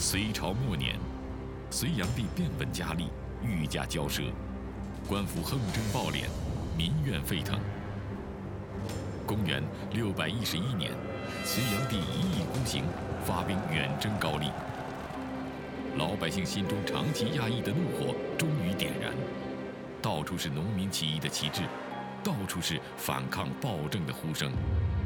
隋朝末年，隋炀帝变本加厉，愈加骄奢，官府横征暴敛，民怨沸腾。公元611年，隋炀帝一意孤行，发兵远征高丽。老百姓心中长期压抑的怒火终于点燃，到处是农民起义的旗帜，到处是反抗暴政的呼声。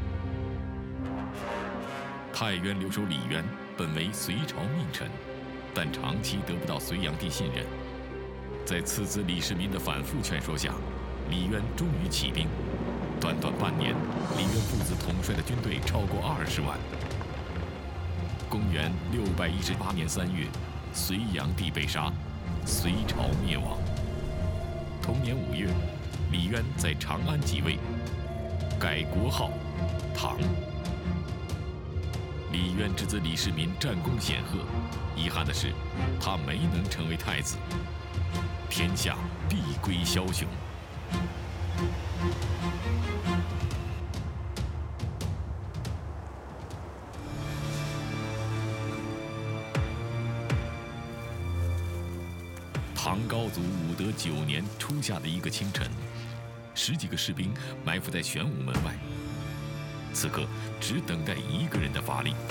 太原留守李渊本为隋朝命臣，但长期得不到隋炀帝信任。在次子李世民的反复劝说下，李渊终于起兵。短短半年，李渊父子统帅的军队超过20万。公元618年3月，隋炀帝被杀，隋朝灭亡。同年5月，李渊在长安即位，改国号唐。李渊之子李世民战功显赫，遗憾的是，他没能成为太子，天下必归枭雄。唐高祖武德9年初夏的一个清晨，10几个士兵埋伏在玄武门外，此刻只等待一个人的发力。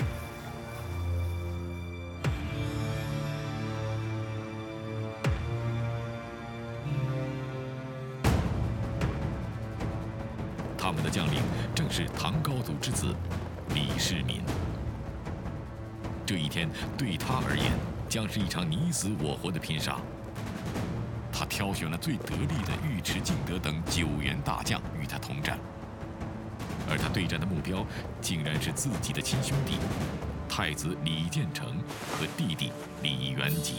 他们的将领正是唐高祖之子李世民。这一天对他而言，将是一场你死我活的拼杀。他挑选了最得力的尉迟敬德等9员大将与他同战，而他对战的目标竟然是自己的亲兄弟太子李建成和弟弟李元吉。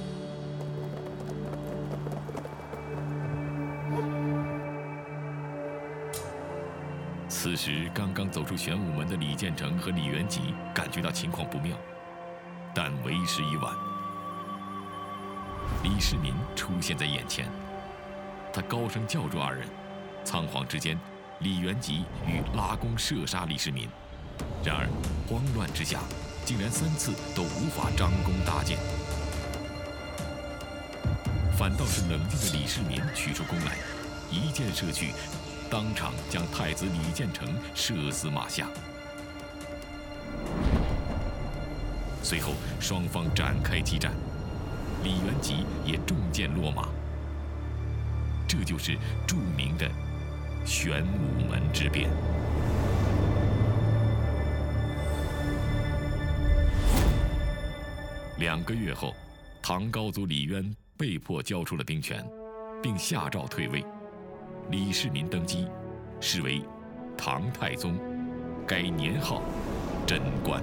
此时刚刚走出玄武门的李建成和李元吉感觉到情况不妙，但为时已晚。李世民出现在眼前，他高声叫住2人，仓皇之间，李元吉欲拉弓射杀李世民，然而慌乱之下，竟然3次都无法张弓搭箭，反倒是冷静的李世民取出弓来，一箭射去，当场将太子李建成射死马下。随后双方展开激战，李元吉也中箭落马。这就是著名的玄武门之变。2个月后，唐高祖李渊被迫交出了兵权，并下诏退位。李世民登基，是为唐太宗，改年号贞观。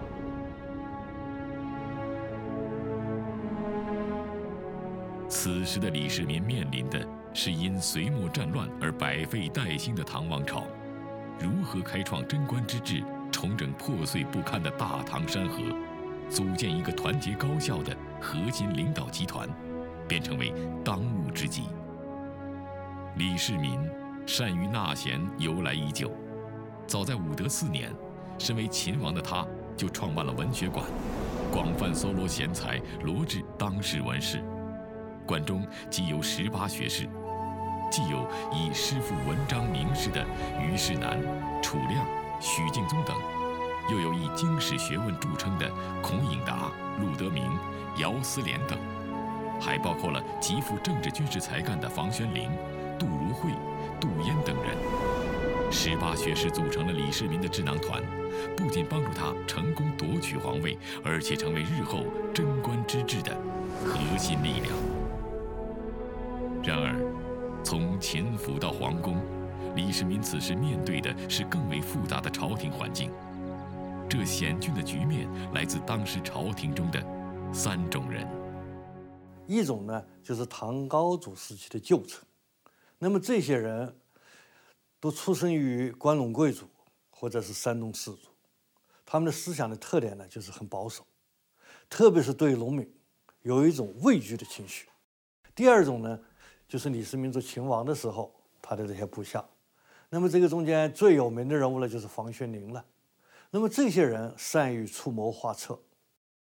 此时的李世民面临的是因隋末战乱而百废待兴的唐王朝，如何开创贞观之治，重整破碎不堪的大唐山河，组建一个团结高效的核心领导集团，便成为当务之急。李世民善于纳贤由来已久，早在武德4年，身为秦王的他就创办了文学馆，广泛搜罗贤才，罗致当世文士。馆中既有18学士，既有以诗赋文章名士的虞世南、楚亮、许敬宗等，又有以经史学问著称的孔颖达、陆德明、姚思廉等，还包括了极富政治军事才干的房玄龄、杜如晦、杜淹等人。18学士组成了李世民的智囊团，不仅帮助他成功夺取皇位，而且成为日后贞观之治的核心力量。然而，从秦府到皇宫，李世民此时面对的是更为复杂的朝廷环境。这险峻的局面来自当时朝廷中的3种人。 一种呢，就是唐高祖时期的旧臣，那么这些人都出身于关陇贵族或者是山东士族，他们的思想的特点呢，就是很保守，特别是对农民有一种畏惧的情绪。第二种呢，就是李世民做秦王的时候，他的这些部下。那么这个中间最有名的人物呢，就是房玄龄了。那么这些人善于出谋划策，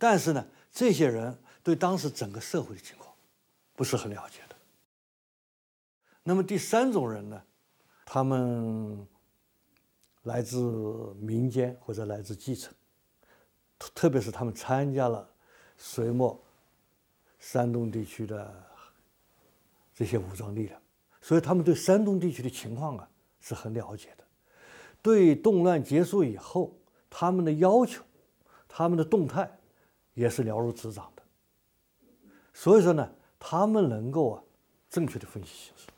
但是呢，这些人对当时整个社会的情况不是很了解的。那么第三种人呢，他们来自民间或者来自基层，特别是他们参加了隋末山东地区的这些武装力量，所以他们对山东地区的情况是很了解的。对动乱结束以后，他们的要求、他们的动态也是了如指掌的。所以说呢，他们能够正确的分析形势。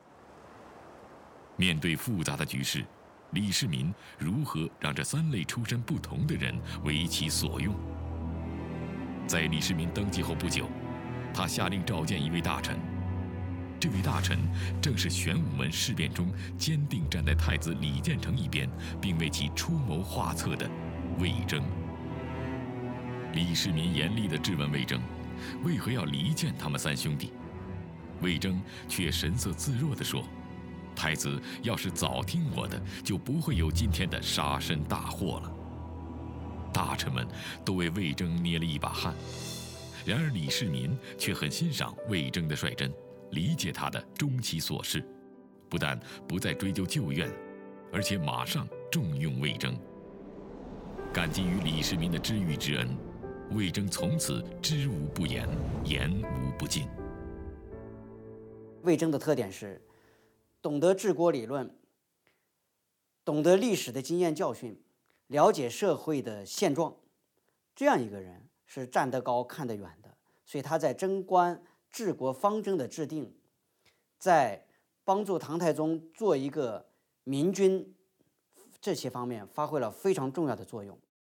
面对复杂的局势，李世民如何让这3类出身不同的人为其所用？在李世民登基后不久，他下令召见一位大臣。这位大臣正是玄武门事变中坚定站在太子李建成一边，并为其出谋划策的魏征。李世民严厉地质问魏征，为何要离间他们3兄弟？魏征却神色自若地说：“太子要是早听我的，就不会有今天的杀身大祸了。”大臣们都为魏征捏了一把汗。然而李世民却很欣赏魏征的率真，理解他的终其所事，不但不再追究旧怨，而且马上重用魏征。感激于李世民的知遇之恩，魏征从此知无不言，言无不尽。 魏征的特点是懂得治国理论，懂得历史的经验教训，了解社会的现状，这样一个人是站得高看得远的。所以他在贞观治国方针的制定，在帮助唐太宗做一个明君，这些方面发挥了非常重要的作用。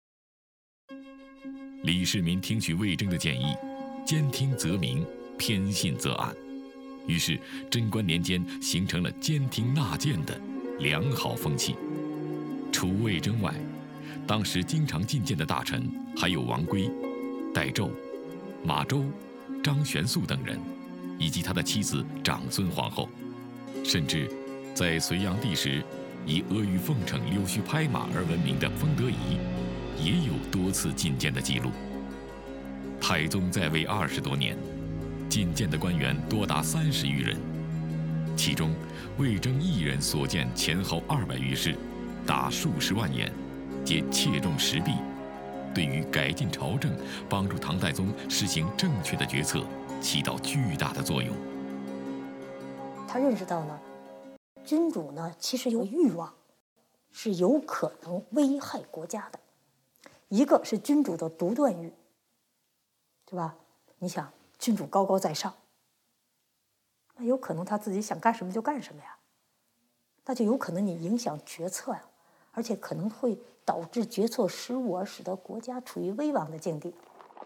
李世民听取魏征的建议，兼听则明，偏信则暗。于是贞观年间形成了兼听纳谏的良好风气。除魏征外，当时经常进谏的大臣还有王圭、戴胄、马周、张玄素等人，以及他的妻子长孙皇后。甚至在隋炀帝时，以阿谀奉承、溜须拍马而闻名的封德仪，也有多次进谏的记录。太宗在位20多年，进谏的官员多达30余人，其中魏征一人所见前后200余事，达数十万言，皆切中时弊，对于改进朝政、帮助唐太宗实行正确的决策起到巨大的作用。 他认识到呢，君主呢其实有欲望，是有可能危害国家的。一个是君主的独断欲，对吧？你想，君主高高在上，那有可能他自己想干什么就干什么呀，那就有可能你影响决策呀，而且可能会导致决策失误，而使得国家处于危亡的境地。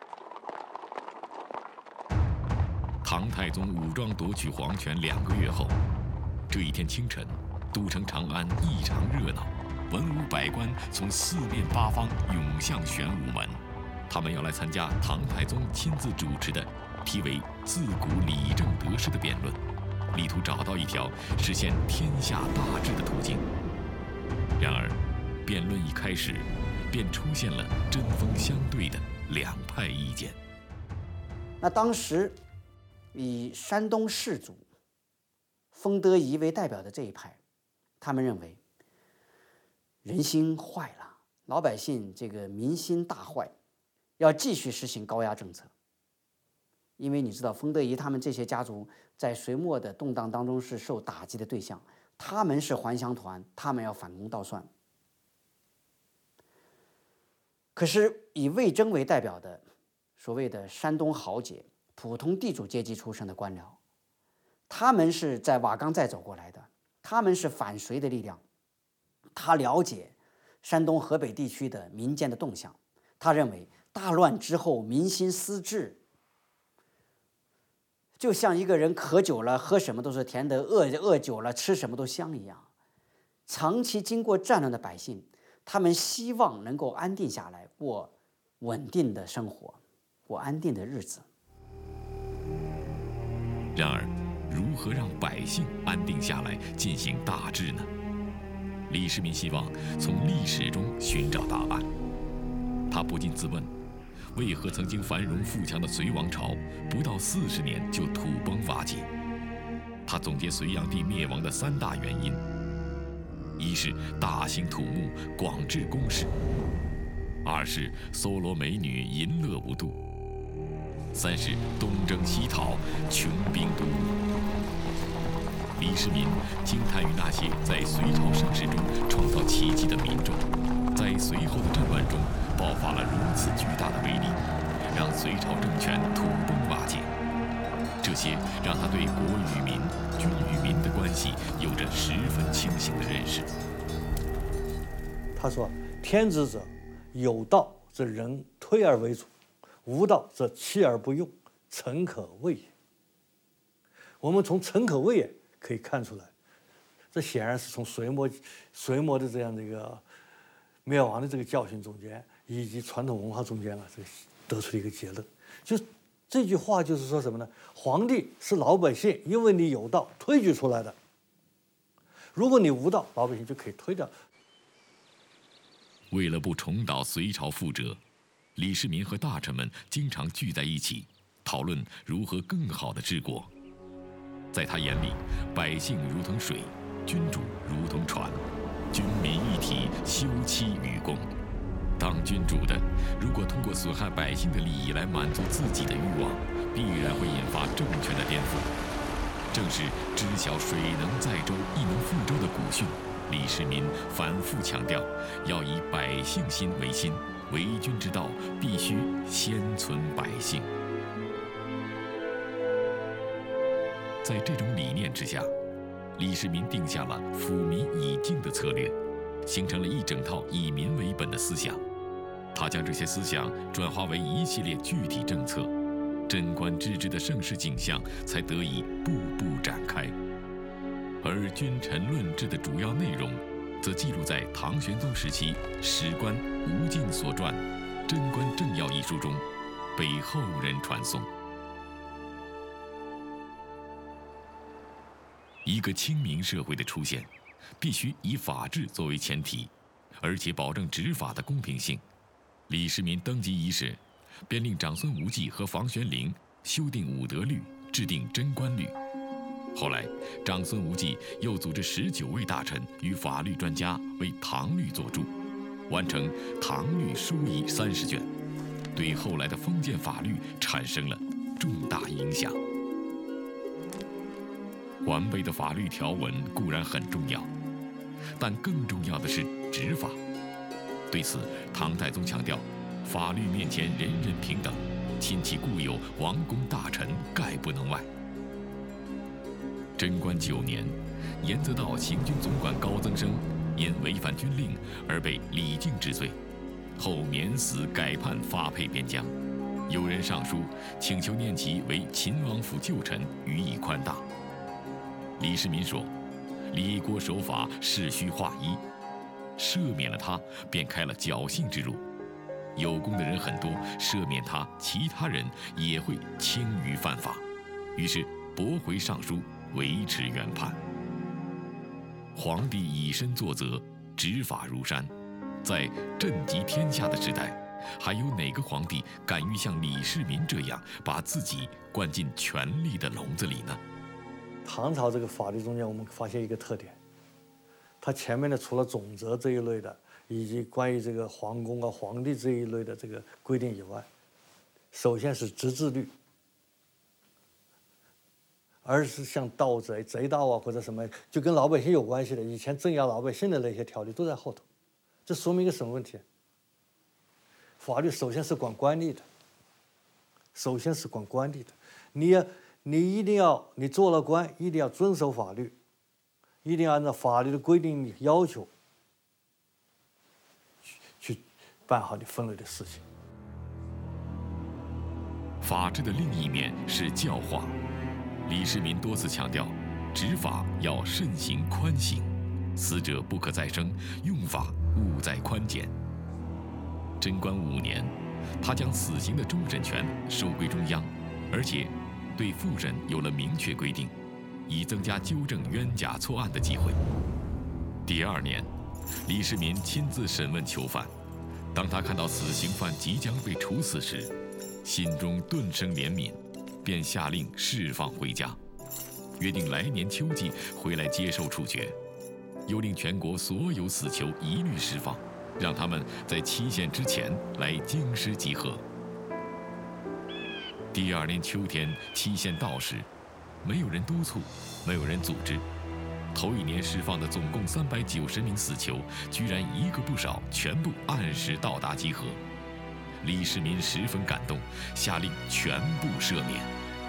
唐太宗武装夺取皇权2个月后，这一天清晨，都城长安异常热闹，文武百官从4面8方涌向玄武门，他们要来参加唐太宗亲自主持的题为“自古理政得失”的辩论，力图找到一条实现天下大治的途径。然而，辩论一开始，便出现了针锋相对的2派意见。 那当时以山东士族封德仪为代表的这一派，他们认为人心坏了，老百姓这个民心大坏，要继续实行高压政策。因为你知道封德仪他们这些家族在隋末的动荡当中是受打击的对象，他们是还乡团，他们要反攻倒算。可是以魏征为代表的所谓的山东豪杰、普通地主阶级出身的官僚，他们是在瓦岗寨走过来的，他们是反隋的力量，他了解山东河北地区的民间的动向，他认为大乱之后民心思治，就像一个人渴久了喝什么都是甜的，饿久了吃什么都香一样。长期经过战乱的百姓，他们希望能够安定下来，过稳定的生活，过安定的日子。 然而，如何让百姓安定下来，进行大治呢？李世民希望从历史中寻找答案。他不禁自问： 为何曾经繁荣富强的隋王朝不到40年就土崩瓦解？他总结隋炀帝灭亡的3大原因：一是大兴土木，广置宫室；二是搜罗美女，淫乐无度；三是东征西讨，穷兵黩武。李世民惊叹于那些在隋朝盛世中创造奇迹的民众，在随后的战乱中爆发了如此巨大的威力，让隋朝政权土崩瓦解。这些让他对国与民、君与民的关系有着十分清醒的认识。 他说：“天子者，有道则人推而为主，无道则弃而不用，诚可畏也。”我们从诚可畏也可以看出来，这显然是从隋末的这样的一个灭亡的这个教训中间，以及传统文化中间这个得出的一个结论。就这句话就是说什么呢？皇帝是老百姓因为你有道推举出来的，如果你无道，老百姓就可以推掉。 为了不重蹈隋朝覆辙，李世民和大臣们经常聚在一起，讨论如何更好地治国。在他眼里，百姓如同水，君主如同船，军民一体，休戚与共。当君主的，如果通过损害百姓的利益来满足自己的欲望，必然会引发政权的颠覆。正是知晓水能载舟，亦能覆舟的古训，李世民反复强调，要以百姓心为心，为君之道必须先存百姓。在这种理念之下，李世民定下了抚民以敬的策略，形成了一整套以民为本的思想。他将这些思想转化为一系列具体政策，贞观之治的盛世景象才得以步步展开。而君臣论治的主要内容，则记录在唐玄宗时期史官吴敬所传《贞观政要》一书中，被后人传颂。一个清明社会的出现，必须以法治作为前提，而且保证执法的公平性。李世民登基伊始，便令长孙无忌和房玄龄修订武德律，制定贞观律。后来，长孙无忌又组织19位大臣与法律专家为唐律作注，完成唐律书仪30卷，对后来的封建法律产生了重大影响。完备的法律条文固然很重要，但更重要的是执法。对此，唐太宗强调，法律面前人人平等，亲其故有，王公大臣概不能外。贞观9年，严泽道行军总管高增生因违反军令而被李靖治罪，后免死改判发配边疆。有人上书请求念其为秦王府旧臣，予以宽大。李世民说：“李国守法，事须划一。”赦免了他，便开了侥幸之路。有功的人很多，赦免他，其他人也会轻于犯法。于是驳回上书，维持原判。皇帝以身作则，执法如山。在震及天下的时代，还有哪个皇帝敢于像李世民这样，把自己关进权力的笼子里呢？ 唐朝这个法律中间，我们发现一个特点，它前面的除了总则这一类的，以及关于这个皇宫啊、皇帝这一类的这个规定以外，首先是直治律，而是像盗贼、贼盗啊或者什么，就跟老百姓有关系的，以前镇压老百姓的那些条例都在后头。这说明一个什么问题？法律首先是管官吏的，首先是管官吏的，你一定要，你做了官，一定要遵守法律，一定要按照法律的规定要求去办好你分内的事情。 法治的另一面是教化。李世民多次强调，执法要慎行宽刑，死者不可再生，用法务在宽简。贞观5年，他将死刑的终审权收归中央，而且对复审有了明确规定，以增加纠正冤假错案的机会。第2年，李世民亲自审问囚犯， 当他看到死刑犯即将被处死时，心中顿生怜悯，便下令释放回家，约定来年秋季回来接受处决，又令全国所有死囚一律释放，让他们在期限之前来京师集合。第二年秋天期限到时，没有人督促，没有人组织。头一年释放的总共390名死囚，居然一个不少，全部按时到达集合。李世民十分感动，下令全部赦免。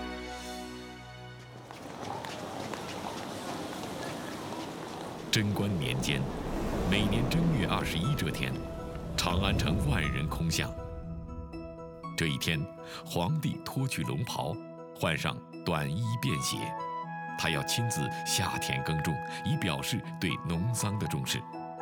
贞观年间，每年正月21这天，长安城万人空巷。这一天，皇帝脱去龙袍，换上短衣便鞋。他要亲自下田耕种，以表示对农桑的重视。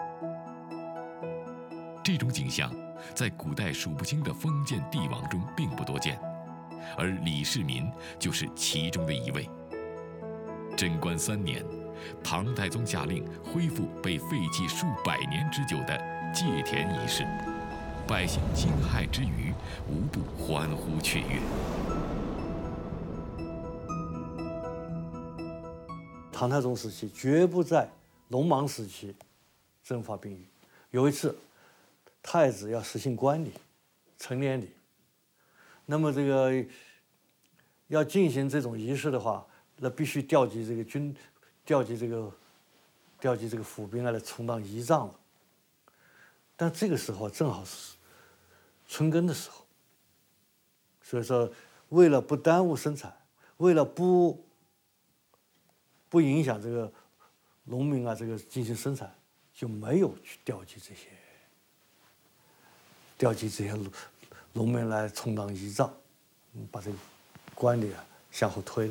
这种景象在古代数不清的封建帝王中并不多见，而李世民就是其中的一位。贞观3年，唐太宗下令恢复被废弃数百年之久的借田仪式，百姓惊骇之余，无不欢呼雀跃。 唐太宗时期绝不在农忙时期征发兵役。有一次，太子要实行冠礼、成年礼，那么这个要进行这种仪式的话，那必须调集这个府兵来充当仪仗了。但这个时候正好是春耕的时候，所以说为了不耽误生产，为了不影响这个农民啊，这个进行生产，就没有去调集这些农民来充当仪仗，把这个官礼啊向后推了。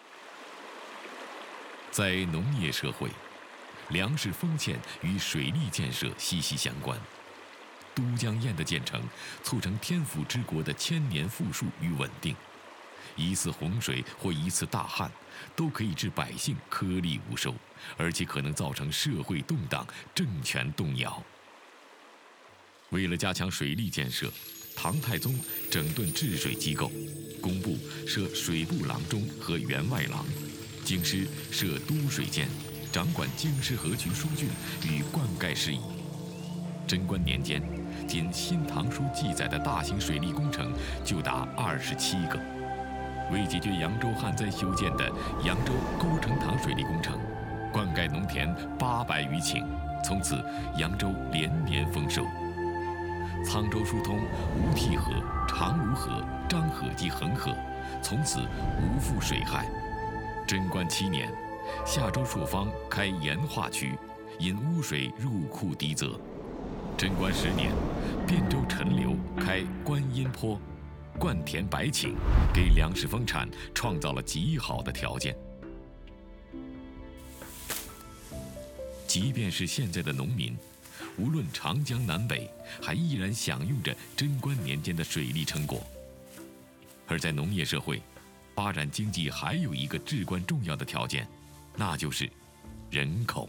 在农业社会，粮食丰欠与水利建设息息相关。都江堰的建成，促成天府之国的千年富庶与稳定。一次洪水或一次大旱，都可以致百姓颗粒无收，而且可能造成社会动荡、政权动摇。为了加强水利建设，唐太宗整顿治水机构，工部设水部郎中和员外郎，京师设都水监，掌管京师河渠疏浚与灌溉事宜。贞观年间，仅《新唐书》记载的大型水利工程就达27个。为解决扬州旱灾修建的扬州沟成塘水利工程，灌溉农田800余顷，从此扬州连年丰收。沧州疏通吴棣河、长芦河、漳河及恒河，从此无复水害。贞观7年，夏州朔方开盐化渠，引污水入库滴泽。贞观10年，汴州陈留开观音坡，灌田100顷，给粮食丰产创造了极好的条件。即便是现在的农民，无论长江南北，还依然享用着贞观年间的水利成果。而在农业社会，发展经济还有一个至关重要的条件，那就是人口。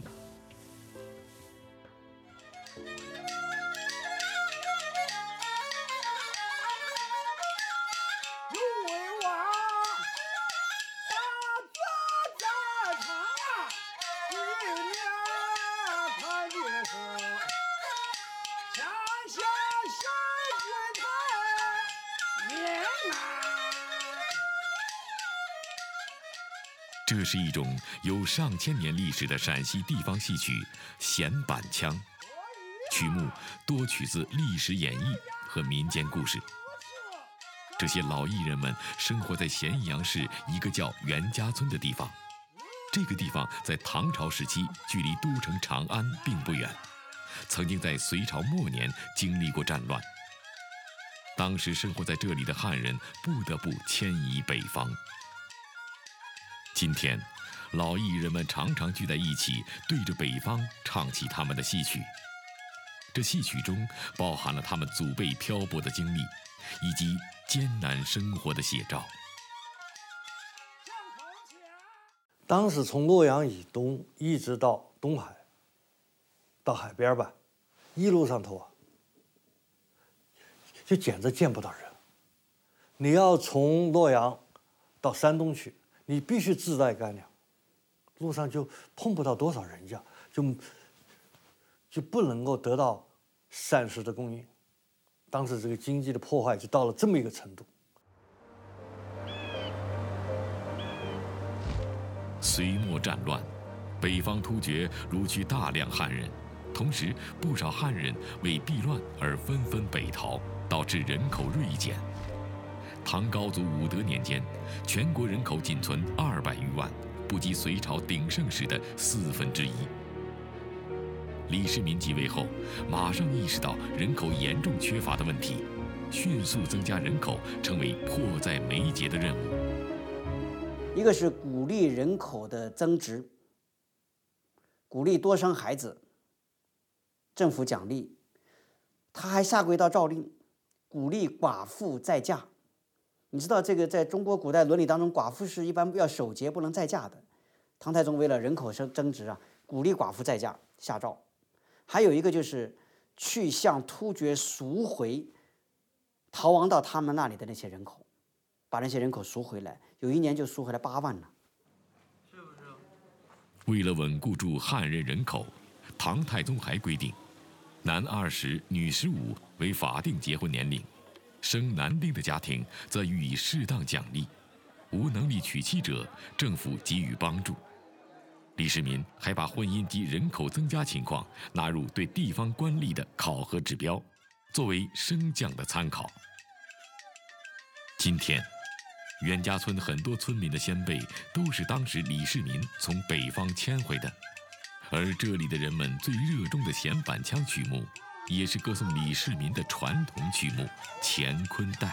这是一种有上千年历史的陕西地方戏曲弦板腔，曲目多取自历史演绎和民间故事。这些老艺人们生活在咸阳市一个叫袁家村的地方，这个地方在唐朝时期距离都城长安并不远，曾经在隋朝末年经历过战乱。当时生活在这里的汉人不得不迁移北方。今天，老艺人们常常聚在一起，对着北方唱起他们的戏曲。这戏曲中包含了他们祖辈漂泊的经历，以及艰难生活的写照。 当时从洛阳以东一直到东海，到海边吧，一路上头啊， 就简直见不到人。你要从洛阳到山东去，你必须自带干粮，路上就碰不到多少人家，就不能够得到膳食的供应。当时这个经济的破坏就到了这么一个程度。 隋末战乱，北方突厥掳去大量汉人，同时不少汉人为避乱而纷纷北逃，导致人口锐减。唐高祖武德年间，全国人口仅存200余万，不及隋朝鼎盛时的1/4。李世民即位后，马上意识到人口严重缺乏的问题，迅速增加人口成为迫在眉睫的任务。 一个是鼓励人口的增值，鼓励多生孩子，政府奖励。他还下过一道诏令，鼓励寡妇再嫁。你知道这个在中国古代伦理当中，寡妇是一般要守节不能再嫁的。唐太宗为了人口增值啊，鼓励寡妇再嫁，下诏。还有一个就是去向突厥赎回逃亡到他们那里的那些人口，把那些人口赎回来，有一年就赎回来8万呢。 为了稳固住汉人人口，唐太宗还规定，男20女15为法定结婚年龄，生男丁的家庭则予以适当奖励，无能力娶妻者，政府给予帮助。李世民还把婚姻及人口增加情况纳入对地方官吏的考核指标，作为升降的参考。今天，袁家村很多村民的先辈都是当时李世民从北方迁回的，而这里的人们最热衷的弦板腔曲目，也是歌颂李世民的传统曲目《乾坤带》。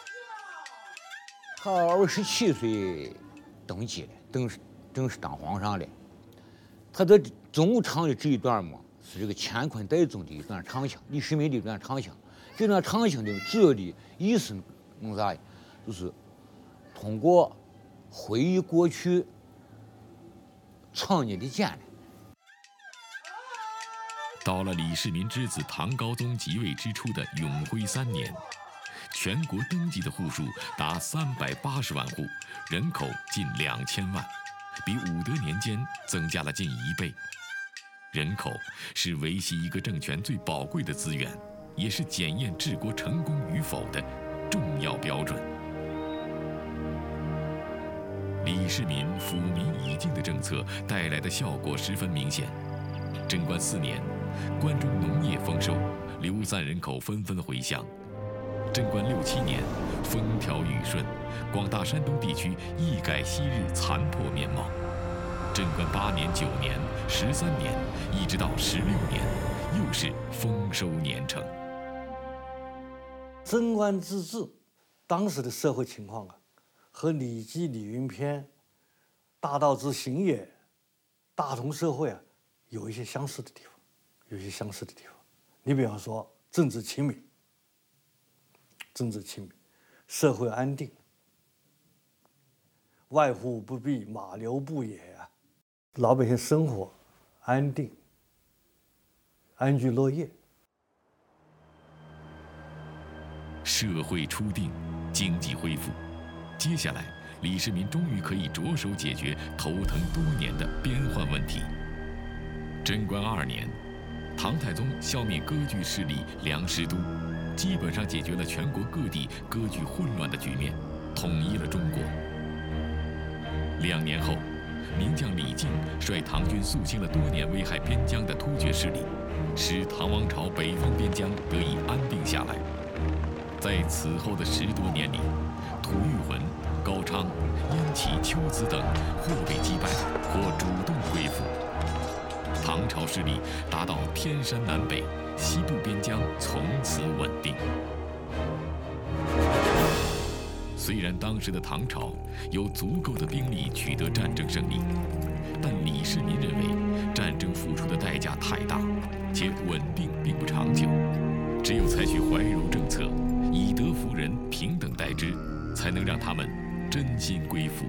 他27岁登基了，正式当皇上了。他在中唱的这一段嘛，是这个乾坤带中的一段长腔，李世民的一段长腔。这段长腔的主要的意思弄啥呀？就是通过回忆过去常年的艰难。 到了李世民之子唐高宗即位之初的永徽3年，全国登记的户数达380万户，人口近2000万，比武德年间增加了近1倍。人口是维系一个政权最宝贵的资源，也是检验治国成功与否的重要标准。李世民抚民以敬的政策带来的效果十分明显。贞观4年，关中农业丰收，流散人口纷纷回乡。贞观6、7年，风调雨顺，广大山东地区一改昔日残破面貌。贞观8年、9年、13年，一直到16年，又是丰收年成。 贞观之治，当时的社会情况啊，和《礼记·礼运篇》“大道之行也，大同社会”啊，有一些相似的地方，你比方说政治清明，社会安定，外户不闭，马流不也啊，老百姓生活安定，安居乐业。 社会初定，经济恢复，接下来李世民终于可以着手解决头疼多年的边患问题。贞观2年，唐太宗消灭割据势力梁师都，基本上解决了全国各地割据混乱的局面，统一了中国。2年后，名将李靖率唐军肃清了多年危害边疆的突厥势力，使唐王朝北方边疆得以安定下来。在此后的10多年里，吐谷浑、高昌、燕齐、龟兹等或被击败，或主动归附。唐朝势力达到天山南北，西部边疆从此稳定。虽然当时的唐朝有足够的兵力取得战争胜利，但李世民认为战争付出的代价太大，且稳定并不长久，只有采取怀柔政策，以德服人，平等待之，才能让他们真心归附。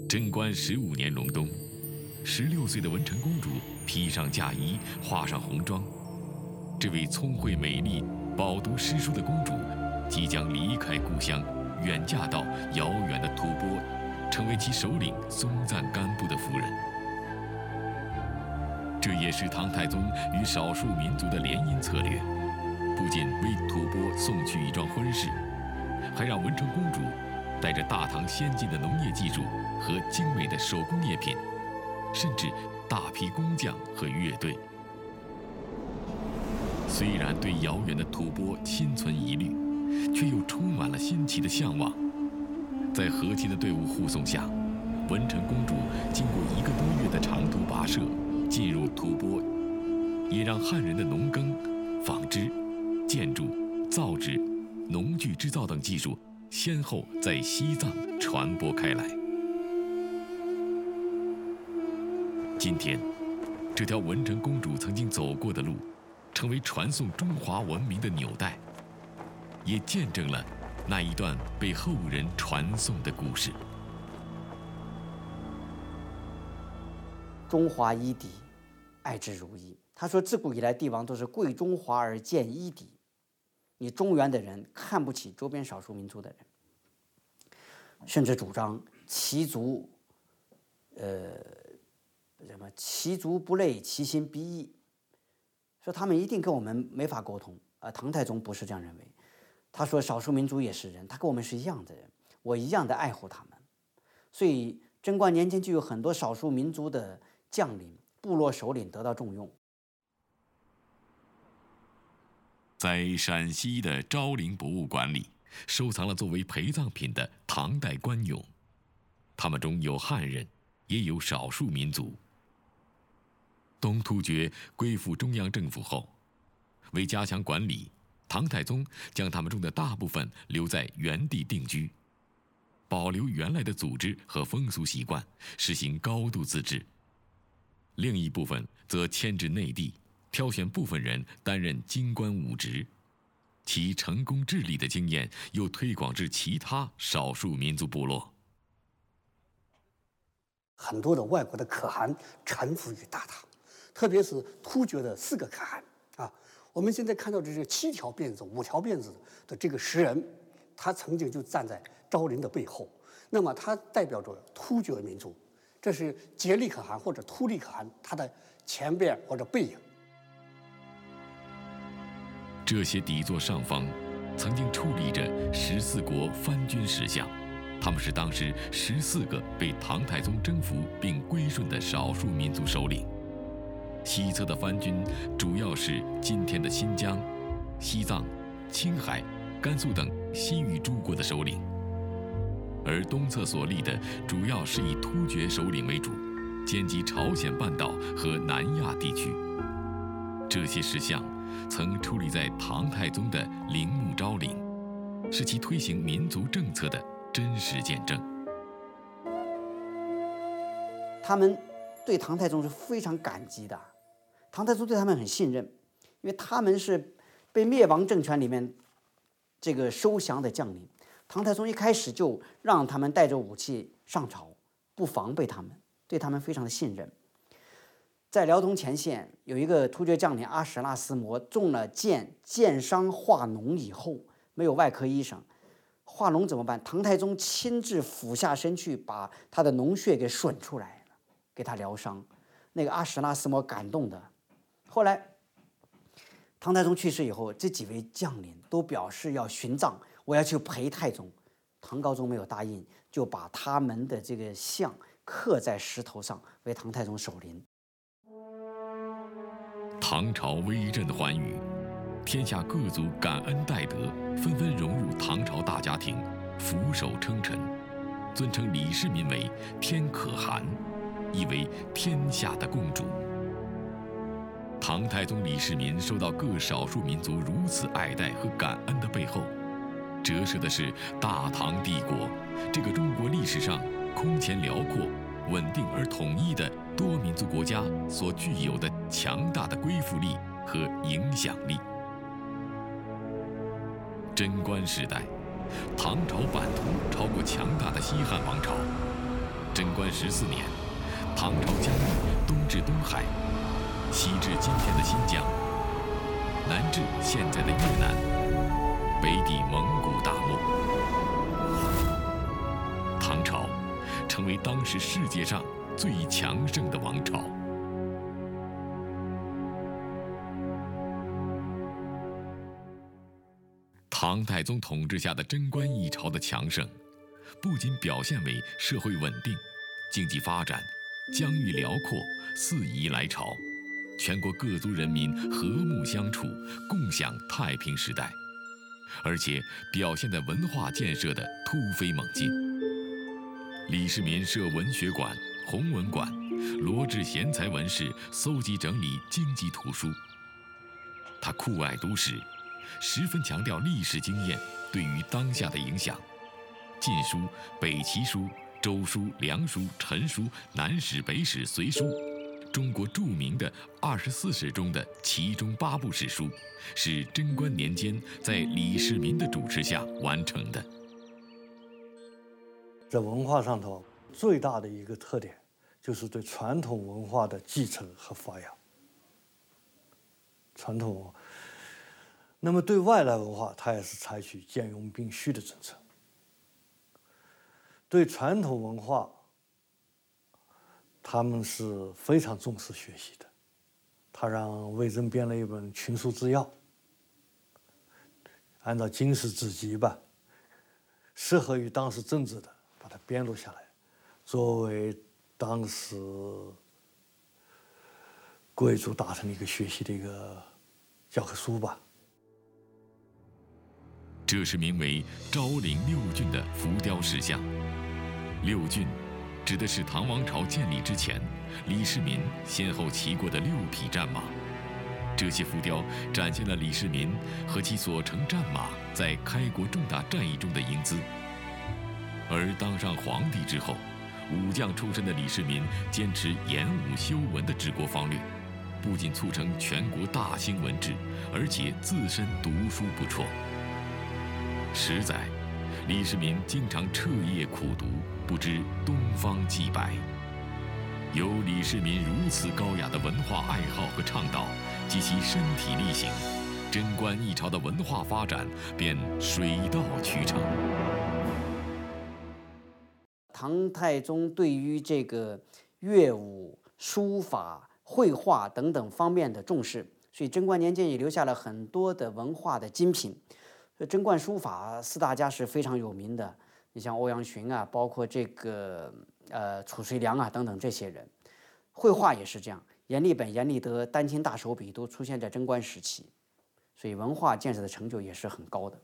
贞观15年隆冬，16岁的文成公主披上嫁衣，画上红妆。这位聪慧美丽、饱读诗书的公主，即将离开故乡，远嫁到遥远的吐蕃，成为其首领松赞干布的夫人。这也是唐太宗与少数民族的联姻策略，不仅为吐蕃送去一桩婚事，还让文成公主带着大唐先进的农业技术和精美的手工业品，甚至大批工匠和乐队。虽然对遥远的吐蕃心存疑虑，却又充满了新奇的向往。在和亲的队伍护送下，文成公主经过1个多月的长途跋涉，进入吐蕃，也让汉人的农耕、纺织、建筑、造纸、农具制造等技术先后在西藏传播开来。今天，这条文成公主曾经走过的路，成为传颂中华文明的纽带，也见证了那一段被后人传颂的故事。 中华夷狄，爱之如一。他说，自古以来帝王都是贵中华而贱夷狄。你中原的人看不起周边少数民族的人，甚至主张其族，其族不类，其心必异，说他们一定跟我们没法沟通。唐太宗不是这样认为，他说少数民族也是人，他跟我们是一样的人，我一样的爱护他们。所以贞观年间就有很多少数民族的将领、部落首领得到重用。 在陕西的昭陵博物馆里，收藏了作为陪葬品的唐代官俑，他们中有汉人，也有少数民族。东突厥归附中央政府后，为加强管理，唐太宗将他们中的大部分留在原地定居，保留原来的组织和风俗习惯，实行高度自治。另一部分则迁至内地，挑选部分人担任京官武职，其成功治理的经验又推广至其他少数民族部落。 很多的外国的可汗臣服于大唐，特别是突厥的4个可汗啊。我们现在看到这是7条辫子、5条辫子的这个石人，他曾经就站在昭陵的背后，那么他代表着突厥民族，这是颉利可汗或者突利可汗他的前边或者背影。 这些底座上方曾经矗立着14国藩军石像，他们是当时14个被唐太宗征服并归顺的少数民族首领。西侧的藩军主要是今天的新疆、西藏、青海、甘肃等西域诸国的首领，而东侧所立的主要是以突厥首领为主，兼及朝鲜半岛和南亚地区。这些石像曾矗立在唐太宗的陵墓昭陵，是其推行民族政策的真实见证。 他们对唐太宗是非常感激的，唐太宗对他们很信任，因为他们是被灭亡政权里面这个收降的将领。唐太宗一开始就让他们带着武器上朝，不防备他们，对他们非常的信任。在辽东前线有一个突厥将领阿史那思摩中了箭伤化脓以后，没有外科医生，化脓怎么办？唐太宗亲自俯下身去把他的脓血给吮出来了，给他疗伤。那个阿史那思摩感动的。后来唐太宗去世以后，这几位将领都表示要殉葬，我要去陪太宗。唐高宗没有答应，就把他们的这个像刻在石头上，为唐太宗守灵。 唐朝威震寰宇，天下各族感恩戴德，纷纷融入唐朝大家庭，俯首称臣，尊称李世民为天可汗，意为天下的共主。唐太宗李世民受到各少数民族如此爱戴和感恩的背后，折射的是大唐帝国这个中国历史上空前辽阔、稳定而统一的多民族国家所具有的强大的归附力和影响力。贞观时代，唐朝版图超过强大的西汉王朝， 贞观14年，唐朝疆域东至东海，西至今天的新疆，南至现在的越南，北抵蒙古大漠。唐朝成为当时世界上最强盛的王朝。唐太宗统治下的贞观一朝的强盛，不仅表现为社会稳定、经济发展、疆域辽阔、四夷来朝，全国各族人民和睦相处，共享太平时代，而且表现在文化建设的突飞猛进。李世民设文学馆、弘文馆，罗致贤才文士搜集整理经籍图书。他酷爱读史，十分强调历史经验对于当下的影响。晋书、北齐书、周书、梁书、陈书、南史、北史、隋书，中国著名的24史中的其中8部史书，是贞观年间在李世民的主持下完成的。 在文化上头，最大的一个特点就是对传统文化的继承和发扬。传统文化，那么对外来文化，它也是采取兼容并蓄的政策。对传统文化，他们是非常重视学习的。他让魏征编了一本《群书治要》，按照经史子集吧，适合于当时政治的，把它编录下来，作为当时贵族大臣的一个学习的一个教科书吧。 这是名为昭陵六骏的浮雕石像。六骏指的是唐王朝建立之前，李世民先后骑过的6匹战马。这些浮雕展现了李世民和其所乘战马在开国重大战役中的英姿。而当上皇帝之后，武将出身的李世民坚持严武修文的治国方略，不仅促成全国大兴文治，而且自身读书不辍。实在，李世民经常彻夜苦读，不知东方既白。有李世民如此高雅的文化爱好和倡导，及其身体力行，贞观一朝的文化发展便水到渠成。 唐太宗对于这个乐舞、书法、绘画等等方面的重视，所以贞观年间也留下了很多的文化的精品。贞观书法4大家是非常有名的，你像欧阳询啊，包括这个褚遂良啊等等这些人。绘画也是这样，阎立本、阎立德、丹青大手笔都出现在贞观时期，所以文化建设的成就也是很高的。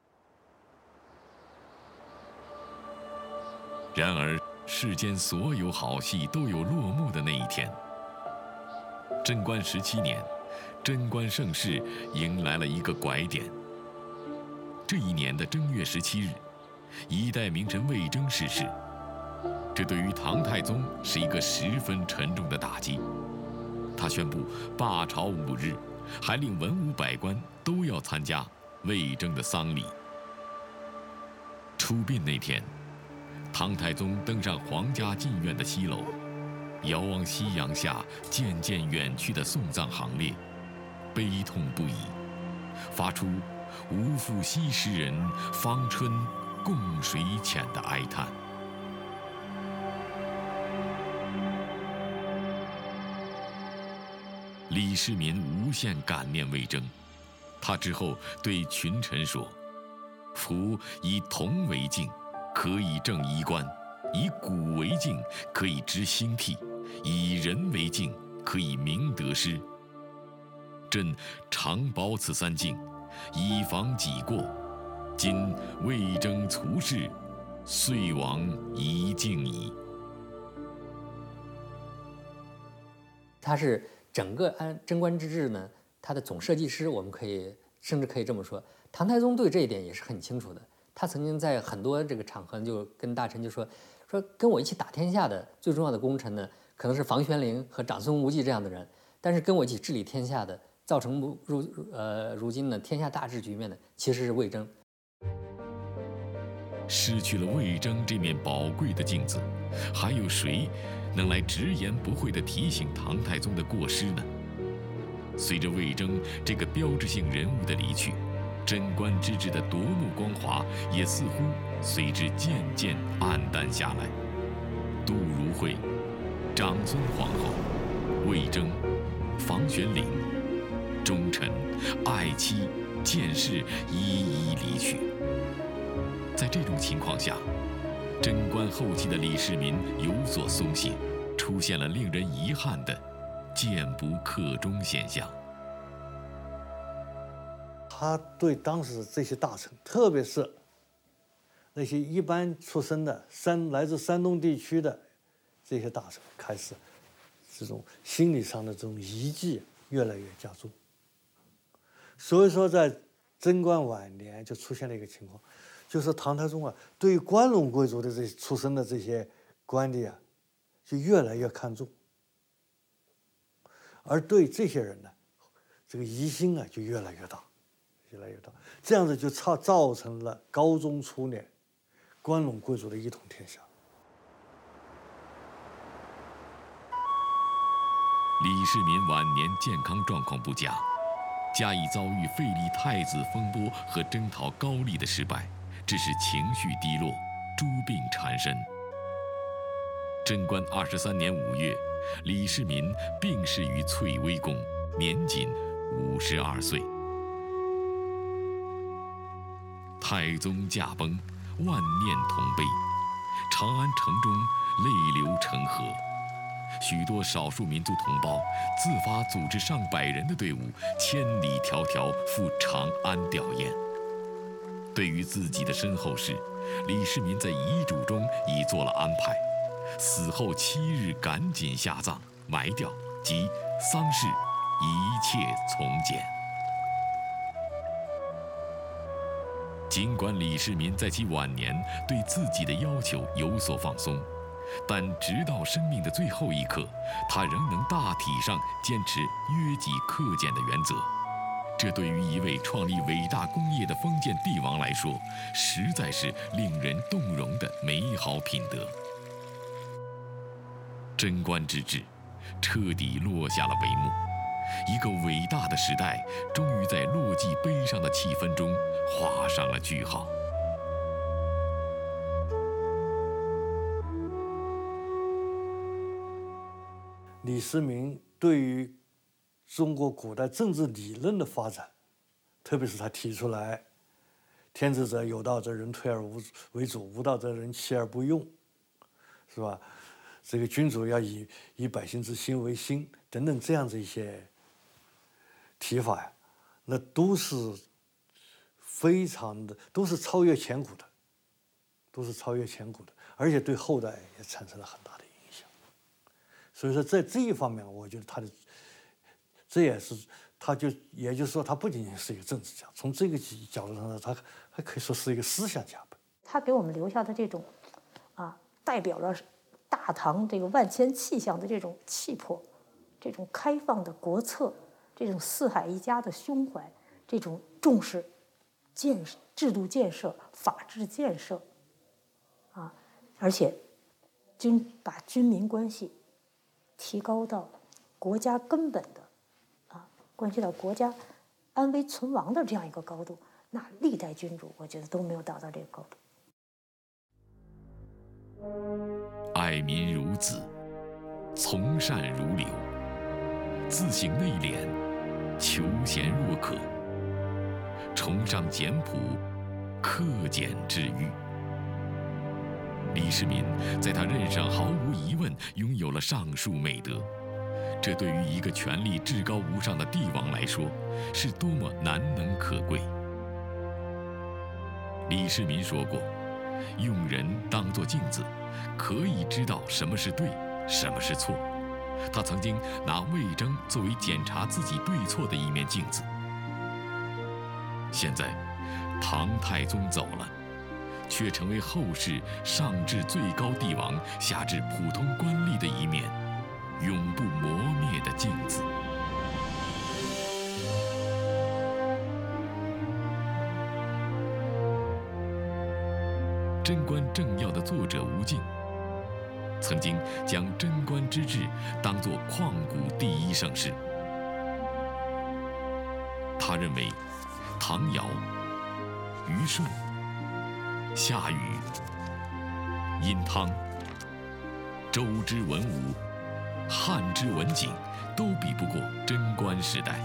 然而，世间所有好戏都有落幕的那一天。贞观17年，贞观盛世迎来了一个拐点。这一年的正月17日，一代名臣魏征逝世，这对于唐太宗是一个十分沉重的打击。他宣布罢朝5日，还令文武百官都要参加魏征的丧礼。出殡那天，唐太宗登上皇家禁苑的西楼，遥望夕阳下渐渐远去的送葬行列，悲痛不已，发出无复昔时人，芳春共水浅的哀叹。李世民无限感念魏征，他之后对群臣说：“夫以铜为镜，可以正衣冠；以古为镜，可以知兴替；以人为镜，可以明得失。朕常保此3镜，以防己过。今魏征卒世，遂亡一镜矣。” 他是整个贞观之治呢，他的总设计师，我们甚至可以这么说，唐太宗对这一点也是很清楚的。他曾经在很多这个场合就跟大臣就说跟我一起打天下的最重要的功臣呢，可能是房玄龄和长孙无忌这样的人，但是跟我一起治理天下的，造成如今呢天下大治局面的，其实是魏征。 失去了魏征这面宝贵的镜子，还有谁能来直言不讳地提醒唐太宗的过失呢？随着魏征这个标志性人物的离去，贞观之治的夺目光华也似乎随之渐渐黯淡下来。杜如晦、长孙皇后、魏征、房玄龄、忠臣、爱妻、谏士一一离去。在这种情况下，贞观后期的李世民有所松懈，出现了令人遗憾的谏不克忠现象。 他对当时这些大臣，特别是那些一般出身的来自山东地区的这些大臣，开始这种心理上的这种疑忌越来越加重。所以说，在贞观晚年就出现了一个情况，就是唐太宗啊，对于关陇贵族的这些出身的这些官吏啊，就越来越看重，而对这些人呢，这个疑心啊就越来越大，越来越大，这样子就造成了高宗初年关陇贵族的一统天下。 李世民晚年健康状况不佳，加以遭遇废立太子风波和征讨高丽的失败，致使情绪低落，诸病缠身。贞观23年5月，李世民病逝于翠微宫，年仅52岁。太宗驾崩，万念同悲，长安城中泪流成河。许多少数民族同胞自发组织上百人的队伍，千里迢迢赴长安吊唁。对于自己的身后事，李世民在遗嘱中已做了安排，死后7日赶紧下葬埋掉，及丧事一切从简。尽管李世民在其晚年对自己的要求有所放松，但直到生命的最后一刻，他仍能大体上坚持约己克俭的原则。这对于一位创立伟大功业的封建帝王来说，实在是令人动容的美好品德。贞观之治彻底落下了帷幕，一个伟大的时代终于在落寂悲伤的气氛中画上了句号。 李世民对于中国古代政治理论的发展，特别是他提出来“天子者，有道者人推而为主，无道者人弃而不用”，是吧？这个君主要以百姓之心为心等等这样子一些提法呀，那都是非常的，都是超越千古的，而且对后代也产生了很大的影响。所以说，在这一方面，我觉得也就是说，他不仅仅是一个政治家，从这个角度上呢，他还可以说是一个思想家吧。 他给我们留下的这种代表了大唐这个万千气象的这种气魄，这种开放的国策，这种四海一家的胸怀，这种重视制度建设、法治建设，而且把军民关系提高到国家根本的关系到国家安危存亡的这样一个高度，那历代君主我觉得都没有达到这个高度。 爱民如子，从善如流，自省内敛，求贤若渴，崇尚简朴，克俭治愈。李世民在他任上毫无疑问拥有了上述美德，这对于一个权力至高无上的帝王来说，是多么难能可贵。李世民说过，用人当作镜子，可以知道什么是对，什么是错。他曾经拿魏征作为检查自己对错的一面镜子。现在，唐太宗走了，却成为后世上至最高帝王，下至普通官吏的一面永不磨灭的镜子。 贞观政要的作者吴敬，曾经将贞观之治当作旷古第一盛世。他认为，唐尧、虞舜、夏禹、殷汤、周之文武、汉之文景，都比不过贞观时代。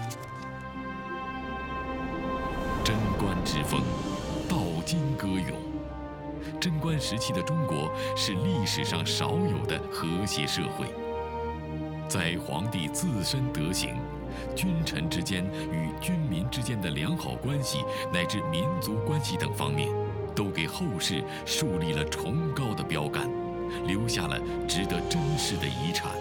贞观之风，道经歌咏。贞观时期的中国是历史上少有的和谐社会，在皇帝自身德行、君臣之间与军民之间的良好关系，乃至民族关系等方面，都给后世树立了崇高的标杆，留下了值得珍视的遗产。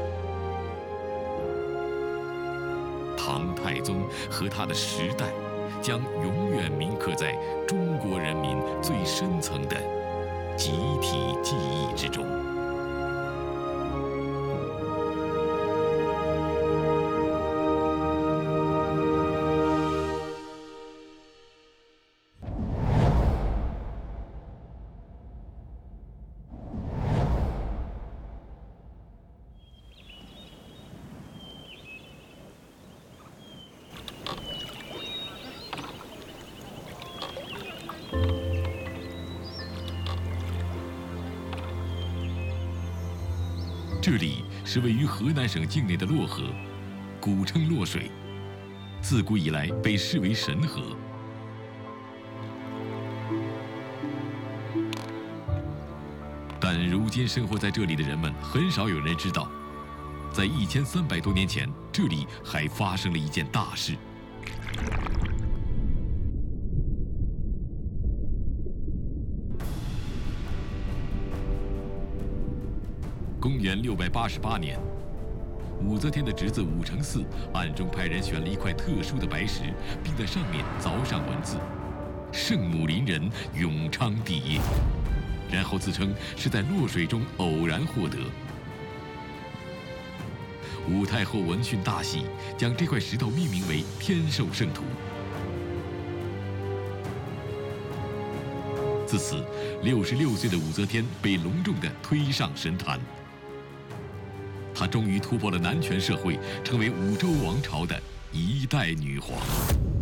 唐太宗和他的时代，将永远铭刻在中国人民最深层的集体记忆之中。这里是位于河南省境内的洛河，古称洛水，自古以来被视为神河。但如今生活在这里的人们，很少有人知道，在1300多年前，这里还发生了一件大事。公元688年，武则天的侄子武承嗣暗中派人选了一块特殊的白石，并在上面凿上文字“圣母临人，永昌帝业”，然后自称是在洛水中偶然获得。武太后闻讯大喜，将这块石头命名为天寿圣土。自此，66岁的武则天被隆重地推上神坛。她终于突破了男权社会，成为武周王朝的一代女皇。